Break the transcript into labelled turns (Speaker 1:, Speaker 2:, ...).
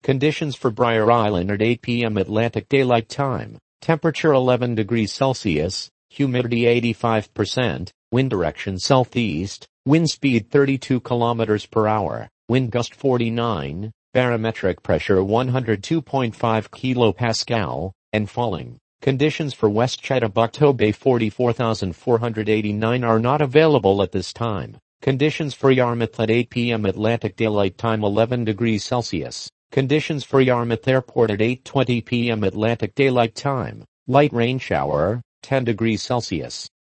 Speaker 1: Conditions for Briar Island at 8 p.m. Atlantic Daylight Time. Temperature 11 degrees Celsius, humidity 85%, wind direction southeast, wind speed 32 kilometers per hour, wind gust 49, barometric pressure 102.5 kilopascal, and falling. Conditions for West Chattabucto Bay 44,489 are not available at this time. Conditions for Yarmouth at 8 p.m. Atlantic Daylight Time 11 degrees Celsius. Conditions for Yarmouth Airport at 8:20 p.m. Atlantic Daylight Time. Light rain shower, 10 degrees Celsius.